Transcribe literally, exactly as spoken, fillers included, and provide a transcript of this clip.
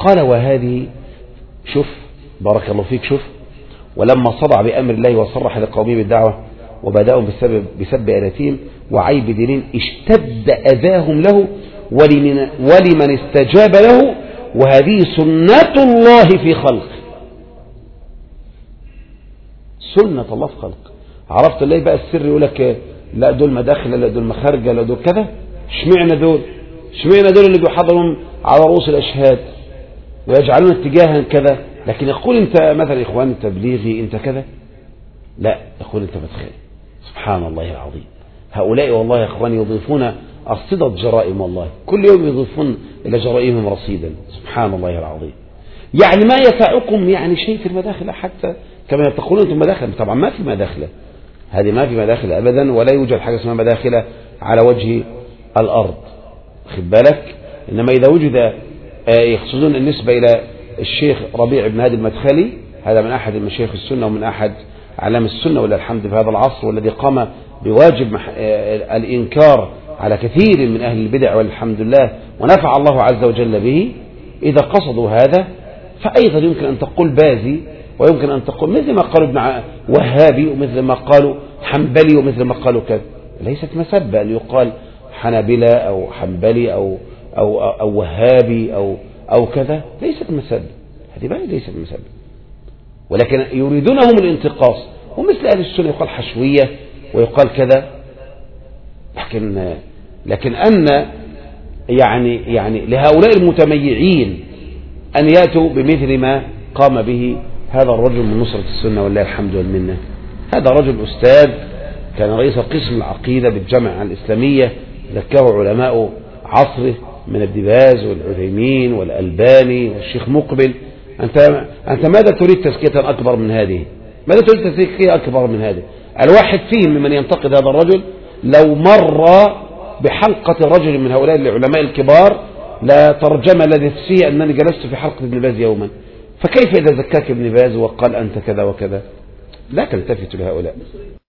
قال وهذه، شوف بارك الله فيك، شوف ولما صدع بأمر الله وصرح لقومه بالدعوة وبدأهم بسبب بسب آلاتهم وعيب دينهم اشتد أذاهم له ولمن, ولمن استجاب له، وهذه سنة الله في خلق، سنة الله في خلق. عرفت ليه بقى السر؟ يقول لك لا دول مداخل، لا دول مخارجة، لا دول كذا. اشمعنى دول؟ اشمعنى دول اللي بيحضرون على رؤوس الأشهاد ويجعلون اتجاها كذا، لكن يقول انت مثلا اخوان تبليغي انت كذا؟ لا، يقول انت مدخلي. سبحان الله العظيم. هؤلاء والله يا اخواني يضيفون أرصدة جرائم، والله كل يوم يضيفون إلى جرائمهم رصيدا. سبحان الله العظيم. يعني ما يسعكم يعني شيء في المداخل حتى كما تقولون انتم مداخل. طبعا ما في مداخل، هذه ما في مداخل أبدا، ولا يوجد حاجة اسمها مداخل على وجه الأرض، خد بالك. إنما إذا وجد، يقصدون النسبة إلى الشيخ ربيع بن هادي المدخلي، هذا من أحد المشايخ السنة ومن أحد أعلام السنة ولا الحمد في هذا العصر، والذي قام بواجب الإنكار على كثير من أهل البدع والحمد لله، ونفع الله عز وجل به. إذا قصدوا هذا فأيضا يمكن أن تقول بازي، ويمكن أن تقول مثل ما قالوا ابن وهابي، ومثل ما قالوا حنبلي، ومثل ما قالوا كذا. ليست مسبة أن يقال حنبلة أو حنبلي أو أو أو وهابي أو أو كذا، ليست مسبة، هذه ما ليست مسبة، ولكن يريدونهم الانتقاص. ومثل أهل السنة يقال حشوية ويقال كذا، لكن لكن أن يعني يعني لهؤلاء المتميعين أن يأتوا بمثل ما قام به هذا الرجل من نصرة السنة والله الحمد والمنة. هذا رجل أستاذ، كان رئيس قسم العقيدة بالجامعة الإسلامية، ذكره علماء عصره من ابن باز والعثيمين والألباني والشيخ مقبل. أنت أنت ماذا تريد تزكية أكبر من هذه؟ ماذا تريد تزكية أكبر من هذه؟ الواحد فيهم ممن ينتقد هذا الرجل لو مر بحلقة رجل من هؤلاء العلماء الكبار لا ترجم الذي فيه أنني جلست في حلقة ابن باز يوما، فكيف إذا زكاك ابن باز وقال أنت كذا وكذا؟ لا تلتفت لهؤلاء.